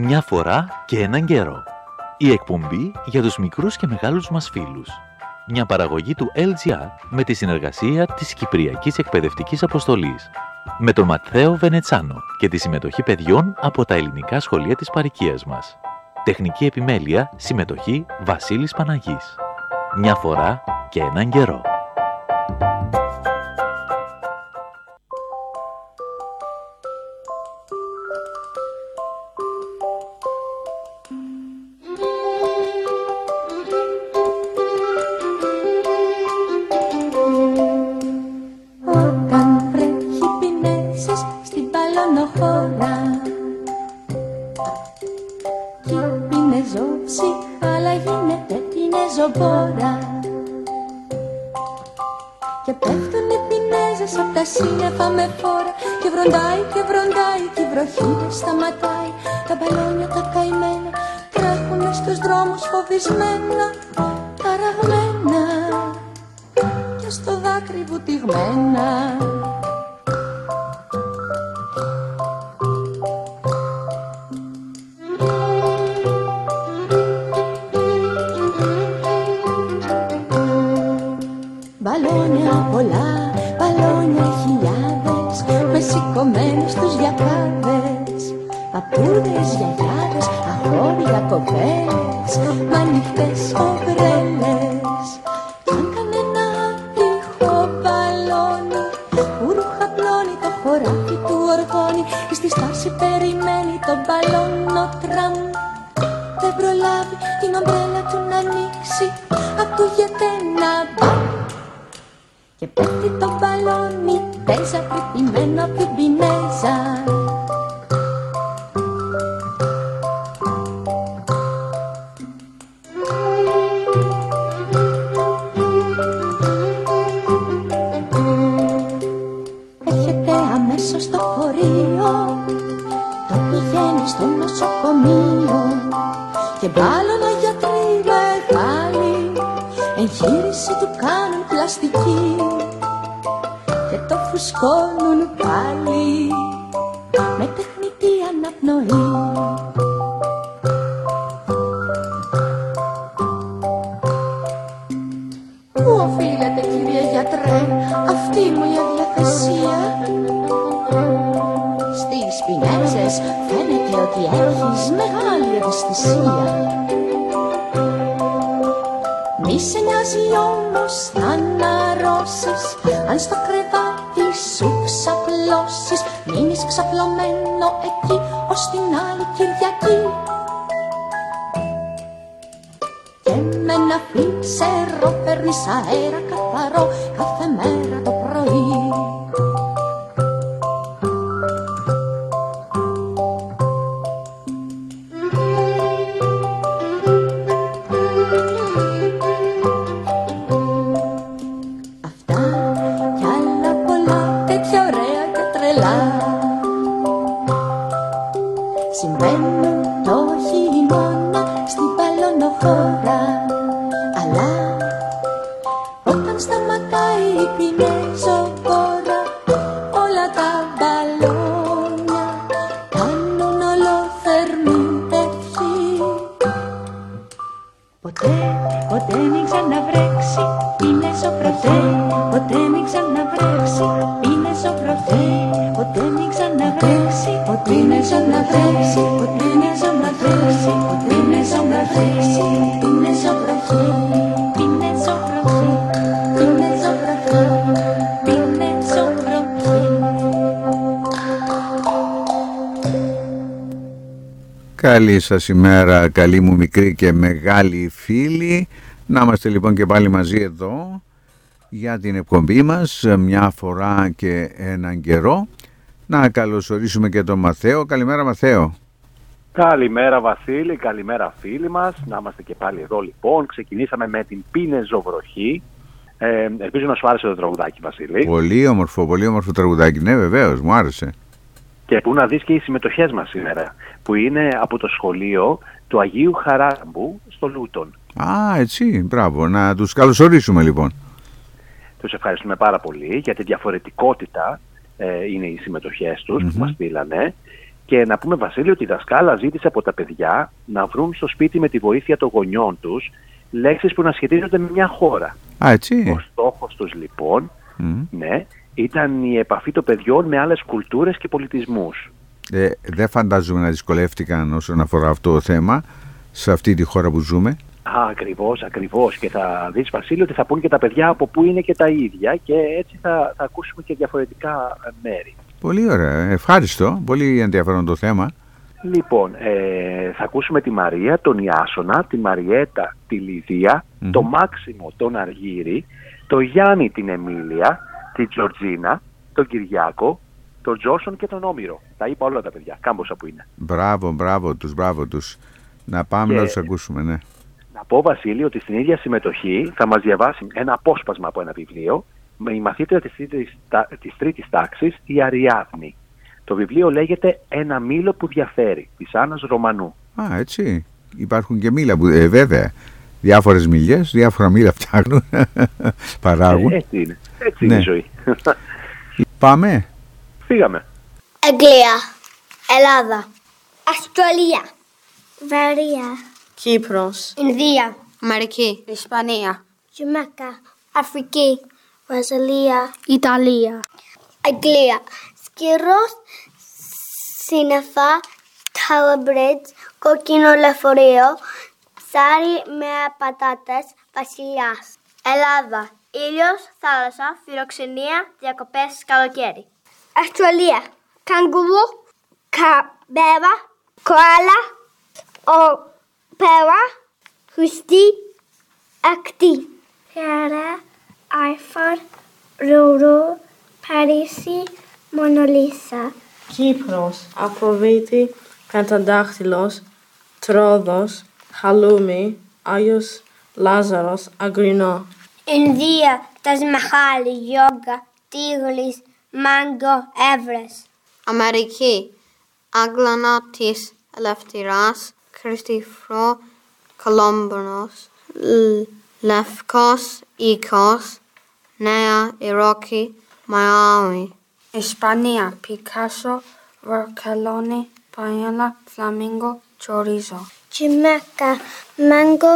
Μια φορά και έναν καιρό. Η εκπομπή για τους μικρούς και μεγάλους μας φίλους. Μια παραγωγή του LGR με τη συνεργασία της Κυπριακής Εκπαιδευτικής Αποστολής. Με τον Ματθαίο Βενετσάνο και τη συμμετοχή παιδιών από τα ελληνικά σχολεία της παροικίας μας. Τεχνική επιμέλεια, συμμετοχή Βασίλης Παναγής. Μια φορά και έναν καιρό. Και πέφτουνε πινέζες απ' τα σύννεφα με φόρα. Και βροντάει και βροντάει και η βροχή δεν σταματάει. Τα μπαλόνια τα καημένα τρέχουνε στους δρόμους φοβισμένα, ταραγμένα και στο δάκρυ βουτυγμένα. Μπαλόνια πολλά, μπαλόνια χιλιάδες, με σηκωμένους τους διακάδες. Παππούδες, γιαγιάδες, αγόρια, κοπέλες, μ' ανοιχτές ομπρέλες. Κι αν κανένα τείχο μπαλόνι που ρουχαπλώνει το χωράφι του οργώνει, στη στάση περιμένει το μπαλόνο τραμ. Δεν προλάβει την ομπρέλα του να ανοίξει, ακούγεται να μπαμ. Και πέφτει το μπαλόνι, τέζα κρυπημένο απ' την πινέζα. Έρχεται αμέσως στο χωρίο, το πηγαίνει στο νοσοκομείο. Και μπάλωνα γιατροί μεγάλοι, εγχείρηση του κάνουν πλαστική και το φουσκώνουν πάλι με τεχνητή αναπνοή. Πού οφείλεται, κύριε γιατρέ, αυτή μου η αδιαθεσία? Στις πινέζες φαίνεται ότι έχεις μεγάλη ευαισθησία. Μη σε νοιάζει όμως να αναρρώσεις, αν στο κρεβάτι σου ξαπλώσεις. Μείνεις ξαπλωμένο εκεί ως την άλλη Κυριακή. Και με ένα φλίξερο παίρνεις αέρα καθαρό κάθε μέρα το πρωί. Συμβαίνουν το χειμώνα στην μπαλονοχώρα, αλλά όταν σταματάει η πινέζοβόρα, όλα τα μπαλόνια κάνουν ολοθερμίδευση. Ποτέ μην ξαναβρέξει πινέζοβροχή, ποτέ μην ξαναβρέξει πινέζοβροχή, ποτέ μην ξαναβρέξει, ποτέ μην ξαναβρέξει, ποτέ μην ξαναβρέξει, ποτέ μην ξαναβρέξει πινέζοβροχή, πινέζοβροχή, πινέζοβροχή, πινέζοβροχή. Καλή σας ημέρα, καλή μου μικρή και μεγάλη φίλη. Να είμαστε λοιπόν και πάλι μαζί εδώ για την εκπομπή μας μια φορά και έναν καιρό. Να καλωσορίσουμε και τον Ματθαίο. Καλημέρα Ματθαίο. Καλημέρα Βασίλη, καλημέρα φίλοι μας. Να είμαστε και πάλι εδώ λοιπόν. Ξεκινήσαμε με την πινεζοβροχή. Ελπίζω να σου άρεσε το τραγουδάκι, Βασίλη. Πολύ όμορφο τραγουδάκι, ναι βεβαίως, μου άρεσε. Και που να δεις και οι συμμετοχές μας σήμερα, που είναι από το σχολείο του Αγίου Χαράμπου στο Λούτον. Α, έτσι, μπράβο. Να τους καλωσορίσουμε λοιπόν. Τους ευχαριστούμε πάρα πολύ για τη διαφορετικότητα είναι οι συμμετοχές τους που μας στείλανε. Και να πούμε, Βασίλη, ότι η δασκάλα ζήτησε από τα παιδιά να βρουν στο σπίτι με τη βοήθεια των γονιών τους λέξεις που να σχετίζονται με μια χώρα. Έτσι. Ο στόχος τους λοιπόν, ναι, ήταν η επαφή των παιδιών με άλλες κουλτούρες και πολιτισμούς. Δεν φαντάζομαι να δυσκολεύτηκαν όσον αφορά αυτό το θέμα σε αυτή τη χώρα που ζούμε. Ακριβώς. Και θα δεις, Βασίλη, ότι θα πούν και τα παιδιά από πού είναι και τα ίδια και έτσι θα ακούσουμε και διαφορετικά μέρη. Πολύ ωραία. Ευχάριστο. Πολύ ενδιαφέρον το θέμα. Λοιπόν, θα ακούσουμε τη Μαρία, τον Ιάσονα, τη Μαριέτα, τη Λιδία, το Μάξιμο, τον Αργύρη, το Γιάννη, την Εμίλια, τη Τζορτζίνα, τον Κυριάκο, τον Τζόσον και τον Όμηρο. Τα είπα όλα τα παιδιά, κάμποσα που είναι. Μπράβο τους. Να πάμε να τους ακούσουμε, ναι. Να πω, Βασίλη, ότι στην ίδια συμμετοχή θα μας διαβάσει ένα απόσπασμα από ένα βιβλίο με η μαθήτρια της τρίτης τάξης, η Αριάδνη. Το βιβλίο λέγεται «Ένα μήλο που διαφέρει», της Άννας Ρωμανού. Έτσι. Υπάρχουν και μήλα που, βέβαια, διάφορες μήλιες, διάφορα μήλα φτιάχνουν, παράγουν. Έτσι είναι η ζωή. Πάμε. Φύγαμε. Αγγλία, Ελλάδα, Αυστραλία, Βαρία, Κύπρος, Ινδία, Αμερική, Ισπανία, Τζαμάικα, Αφρική, Βραζιλία, Ιταλία, Αγγλία, Σκύρος, σύννεφα, Tower Bridge, κόκκινο λεωφορείο, ψάρι με πατάτες, βασιλιάς. Ελλάδα, ήλιος, θάλασσα, φιλοξενία, διακοπές, καλοκαίρι. Αυστραλία, καγκουρού, καμπέρα, κοάλα, οπέρα, χρηστή, ακτή. Φιέρα, άιφον, ρουρού, Παρίσι, Μονολίσα. Κύπρος, Αφροδίτη, Πενταδάχτυλος, Τρόδος, Χαλούμι, Άγιος Λάζαρος, Αγρινό. Ινδία, Ταζ Μαχάλ, Γιόγκα, Τίγλης, Μάγκο, Εύρες. Αμερική, Άγλανα της Ελευθερίας, Χριστόφορο Κολόμπος, Λευκός Οίκος, Νέα Υόρκη, Μαϊάμι. Ισπανία, Πικάσο, Βαρκελόνη, Παϊέλα, Φλαμίνγκο, Τσορίζο. Τζαμάικα, Μάγκο,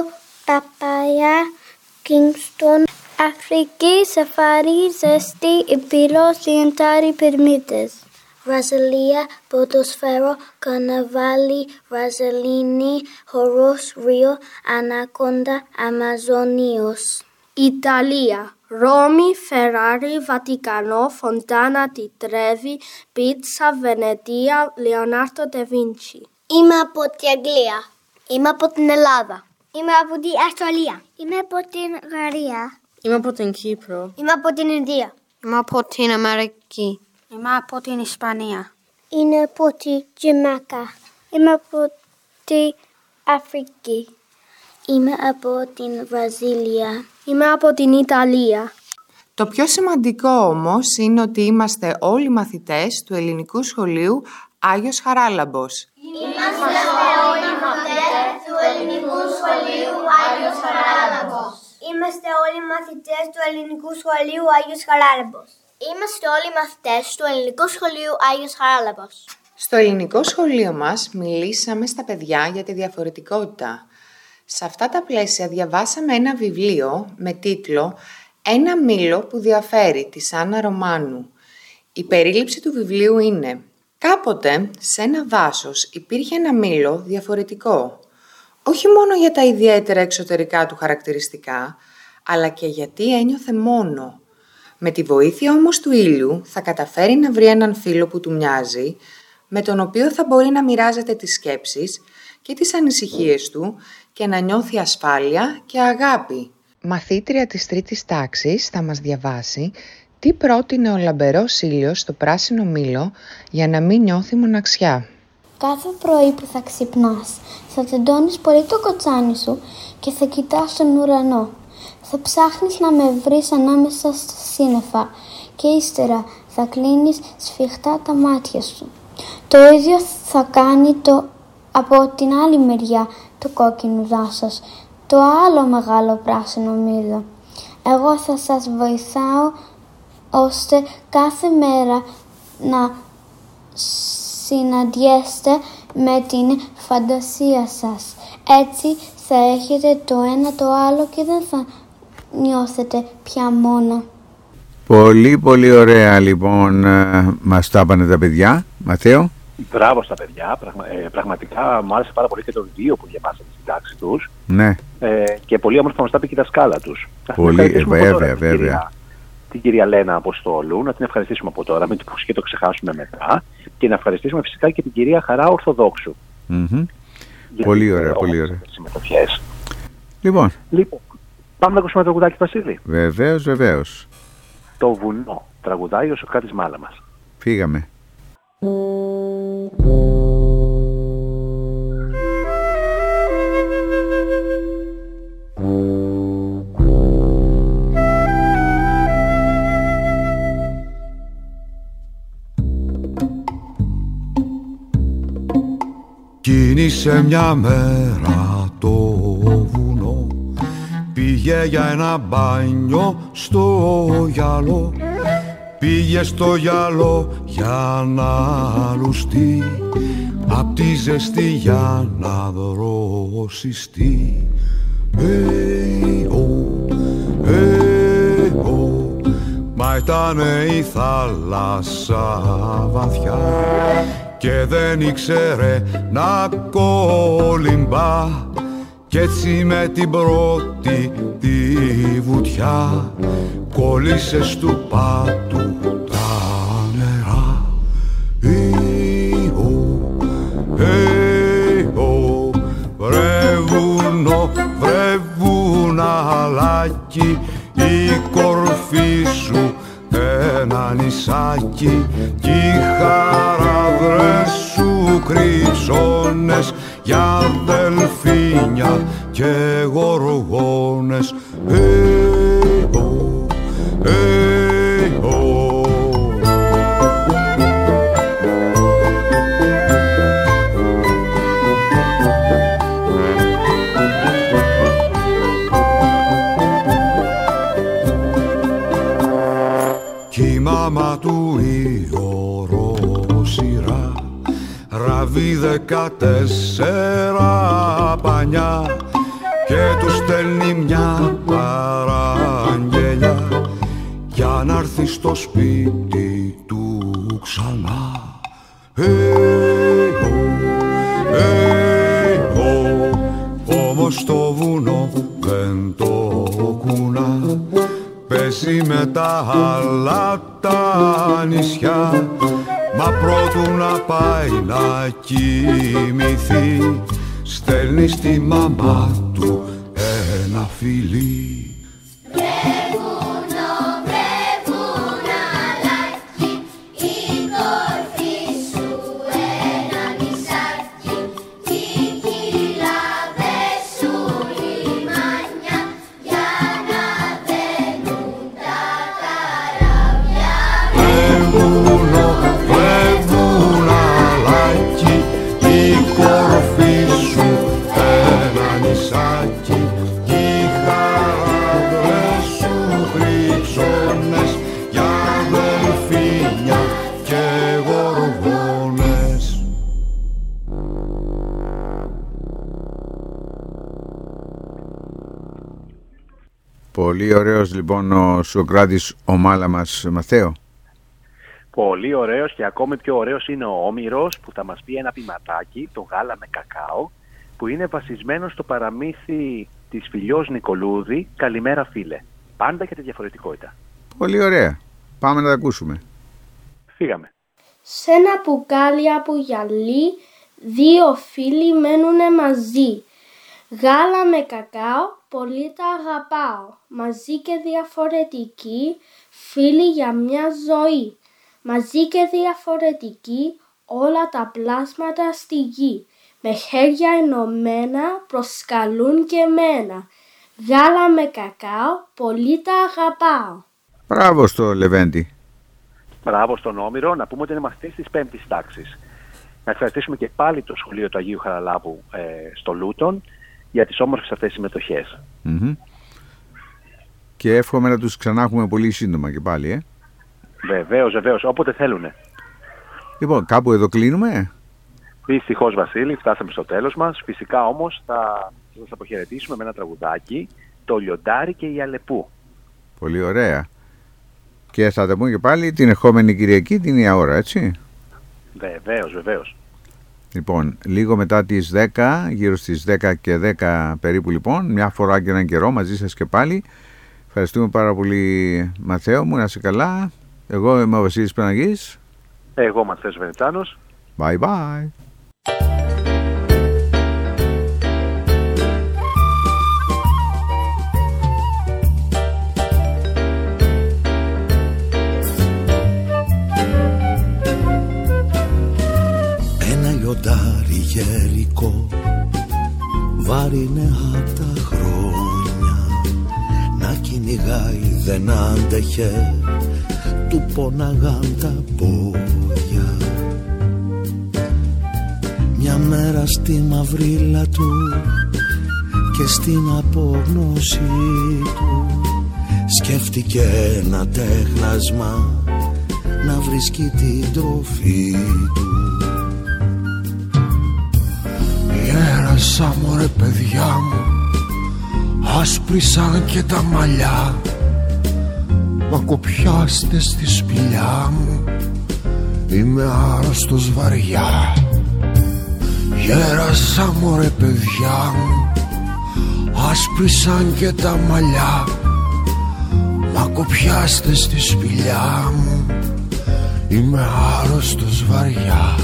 Παπάια, Κίνγκστον. Αφρική, Σαφάρι, Ζέστη, Ήπειρος, Λιοντάρι, Πυρμίδες. Βραζιλία, Ποδοσφαίρο, Καρναβάλι, Βραζιλίνη, Χορός, Ρίο, Ανακόντα, Αμαζονίος. Ιταλία, Ρώμη, Φεράρι, Βατικανό, Φοντάνα τη Τρέβη, Πίτσα, Βενετία, Λεωνάρντο ντε Βίντσι. Είμαι από την Αγγλία. Είμαι από την Ελλάδα. Είμαι από την Αυστραλία. Είμαι από την Γαλλία. Είμαι από την Κύπρο. Είμαι από την Ινδία. Είμαι από την Αμερική. Είμαι από την Ισπανία. Είμαι από την Τζαμάικα. Είμαι από την Αφρική. Είμαι από την Βραζιλία. Είμαι από την Ιταλία. Το πιο σημαντικό όμως είναι ότι είμαστε όλοι μαθητές του ελληνικού σχολείου Άγιος Χαράλαμπος. Είμαστε όλοι μαθητές του ελληνικού σχολείου Άγιος Χαράλαμπος. Είμαστε όλοι μαθητές του ελληνικού σχολείου Άγιος Χαράλαμπος. Είμαστε όλοι μαθητές του ελληνικού σχολείου Άγιος Χαράλαμπος. Στο ελληνικό σχολείο μας μιλήσαμε στα παιδιά για τη διαφορετικότητα. Σε αυτά τα πλαίσια διαβάσαμε ένα βιβλίο με τίτλο «Ένα μήλο που διαφέρει» της Άννα Ρωμάνου. Η περίληψη του βιβλίου είναι «Κάποτε σε ένα δάσος υπήρχε ένα μήλο διαφορετικό, όχι μόνο για τα ιδιαίτερα εξωτερικά του χαρακτηριστικά, αλλά και γιατί ένιωθε μόνο. Με τη βοήθεια όμως του ήλιου θα καταφέρει να βρει έναν φίλο που του μοιάζει, με τον οποίο θα μπορεί να μοιράζεται τις σκέψεις και τις ανησυχίες του και να νιώθει ασφάλεια και αγάπη». Μαθήτρια της τρίτης τάξης θα μας διαβάσει τι πρότεινε ο λαμπερός ήλιος στο πράσινο μήλο για να μην νιώθει μοναξιά. Κάθε πρωί που θα ξυπνάς, θα τεντώνεις πολύ το κοτσάνι σου και θα κοιτάς τον ουρανό. Θα ψάχνεις να με βρεις ανάμεσα στα σύννεφα και ύστερα θα κλείνεις σφιχτά τα μάτια σου. Το ίδιο θα κάνει από την άλλη μεριά του κόκκινου δάσος, το άλλο μεγάλο πράσινο μήλο. Εγώ θα σας βοηθάω ώστε κάθε μέρα να συναντιέστε με την φαντασία σας. Έτσι θα έχετε το ένα το άλλο και δεν θα νιώθετε πια μόνο. Πολύ πολύ ωραία λοιπόν μας τα είπανε τα παιδιά. Μαθαίο. Μπράβο στα παιδιά. Πραγματικά μου άρεσε πάρα πολύ και το βιβλίο που διαβάσατε στην τάξη τους. Ναι. Και πολύ όμορφα μας τα είπε και η δασκάλα τους. Πολύ, βέβαια. Την κυρία Λένα Αποστόλου, να την ευχαριστήσουμε από τώρα, μην το ξεχάσουμε μετά. Και να ευχαριστήσουμε φυσικά και την κυρία Χαρά Ορθοδόξου. Πολύ ωραία, πολύ ωραία. Συμμετοχές. Λοιπόν, πάμε να ακούσουμε το τραγουδάκι, Βασίλη. Βεβαίως. Το βουνό. Τραγουδάει ο Σοκράτης Μάλαμας. Φύγαμε. Κίνησε μια μέρα το βουνό, πήγε για ένα μπάνιο στο γυαλό. Πήγε στο γυαλό για να λουστεί, απ' τη ζεστή για να δροσιστεί. Μα ήτανε η θάλασσα βαθιά και δεν ήξερε να κολυμπά, κι έτσι με την πρώτη τη βουτιά κόλλησε στου πάτου τα νερά. Βρε βουνό, βρε βουναλάκι, η κορφή σου ένα νησάκι, κι οι χαράδρες σου κρυψώνες για δελφίνια και γοργόνες. Κι η μάμα του η ορόσειρα ραβεί 14 πανιά και του στέλνει μια παραγγελιά για να έρθει στο σπίτι του ξανά. Όμως το βουνό δεν το κουνά, πέσει με τα άλλα τα νησιά, μα πρώτου να πάει να κοιμηθεί στέλνει στη μαμά του ένα φιλί. Πολύ ωραίος λοιπόν ο Σοκράτης ο Μάλαμας, Μαθαίο. Πολύ ωραίος και ακόμη πιο ωραίος είναι ο Όμηρος που θα μας πει ένα ποιηματάκι, το γάλα με κακάο, που είναι βασισμένο στο παραμύθι της Φιλιός Νικολούδη, «Καλημέρα φίλε». Πάντα και τη διαφορετικότητα. Πολύ ωραία. Πάμε να τα ακούσουμε. Φύγαμε. Σ' ένα μπουκάλι από γυαλί, δύο φίλοι μένουνε μαζί. Γάλα με κακάο, πολύ τα αγαπάω. Μαζί και διαφορετικοί, φίλοι για μια ζωή. Μαζί και διαφορετικοί, όλα τα πλάσματα στη γη. Με χέρια ενωμένα προσκαλούν και μένα. Γάλα με κακάο, πολύ τα αγαπάω. Μπράβο στο Λεβέντη. Μπράβο στον Όμηρο. Να πούμε ότι είναι μαθητής της 5ης τάξης. Να ευχαριστήσουμε και πάλι το σχολείο του Αγίου Χαραλάμπου στο Λούτον για τις όμορφες αυτές συμμετοχές. Και εύχομαι να τους ξανά έχουμε πολύ σύντομα και πάλι. Βεβαίως, όποτε θέλουνε. Λοιπόν, κάπου εδώ κλείνουμε. Δυστυχώς, Βασίλη, φτάσαμε στο τέλος μας. Φυσικά όμως θα σας αποχαιρετήσουμε με ένα τραγουδάκι, το Λιοντάρι και η Αλεπού. Πολύ ωραία. Και θα τα πούμε και πάλι την ερχόμενη Κυριακή την ίδια ώρα, έτσι. Βεβαίως. Λοιπόν, λίγο μετά τις 10, γύρω στις 10 και 10 περίπου λοιπόν, μια φορά και έναν καιρό μαζί σας και πάλι. Ευχαριστούμε πάρα πολύ, Μαθαίο μου, να είσαι καλά. Εγώ είμαι ο Βασίλης Παναγής. Εγώ Μαθαίος Βενετσάνος. Bye bye. Ένα λιοντάρι γερικό βάρινε απ' τα χρόνια, να κυνηγάει δεν άντεχε, του πόναγαν τα πόδια. Μια μέρα στη μαυρίλα του και στην απόγνωση του σκέφτηκε ένα τέχνασμα να βρίσκει την τροφή του. Γέρασα μωρέ παιδιά μου, άσπρισαν και τα μαλλιά, μα κοπιάστε στη σπηλιά μου, είμαι άρρωστος βαριά. Γέρασα μωρέ παιδιά μου, άσπρισαν και τα μαλλιά, μα κοπιάστε στη σπηλιά μου, είμαι άρρωστος βαριά.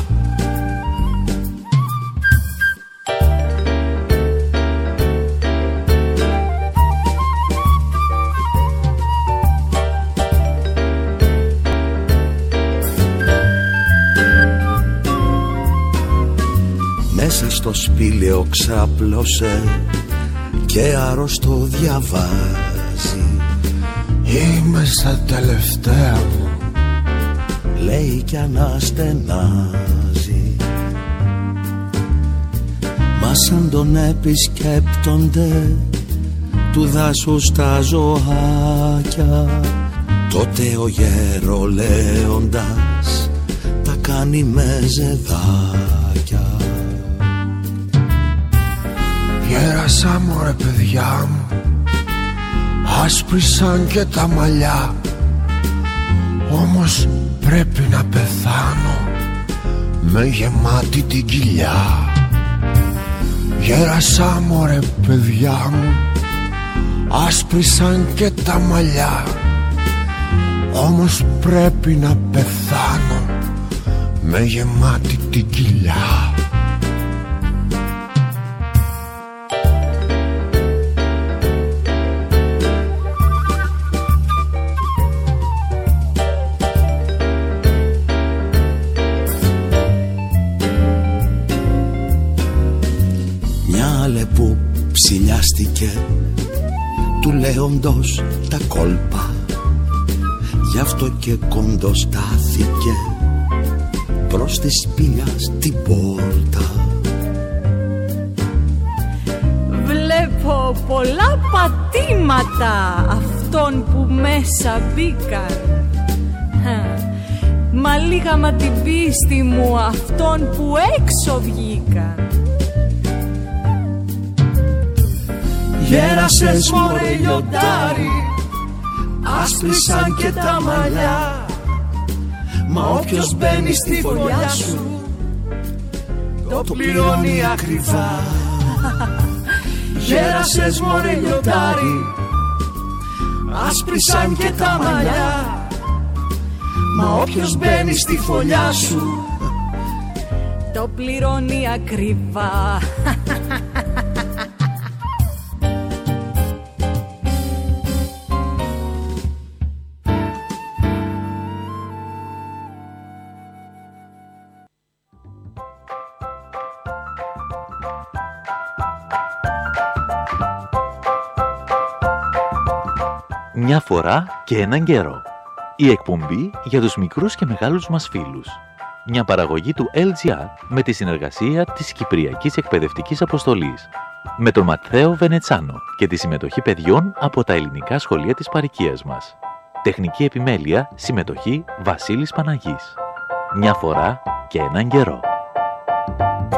Μέσα στο σπήλαιο ξάπλωσε και άρρωστο διαβάζει. Είμαι στα τελευταία μου, λέει κι αναστενάζει. Μα σαν τον επισκέπτονται του δάσους τα ζωάκια, τότε ο γερολέοντας τα κάνει με ζεδάκια. Γέρασα μωρέ παιδιά μου, άσπρισαν και τα μαλλιά, όμως πρέπει να πεθάνω με γεμάτη την κοιλιά. Γέρασα μωρέ παιδιά μου, άσπρισαν και τα μαλλιά, όμως πρέπει να πεθάνω με γεμάτη την κοιλιά. Που ψηλιάστηκε του λέοντος τα κόλπα, γι' αυτό και κοντοστάθηκε προς τη σπηλιά στην πόρτα. Βλέπω πολλά πατήματα αυτών που μέσα μπήκαν, μα λίγα μα την πίστη μου αυτών που έξω βγήκαν. Γέρασες μωρέ λιοντάρι, άσπρισαν και τα μαλλιά, μα όποιος μπαίνει στη φωλιά σου το πληρώνει ακριβά. Γέρασες μωρέ λιοντάρι, άσπρισαν και τα μαλλιά, μα όποιος μπαίνει στη φωλιά σου το πληρώνει ακριβά. Μια φορά και έναν καιρό. Η εκπομπή για τους μικρούς και μεγάλους μας φίλους. Μια παραγωγή του LGR με τη συνεργασία της Κυπριακής Εκπαιδευτικής Αποστολής. Με τον Ματθαίο Βενετσάνο και τη συμμετοχή παιδιών από τα ελληνικά σχολεία της παροικίας μας. Τεχνική επιμέλεια, συμμετοχή Βασίλης Παναγής. Μια φορά και έναν καιρό.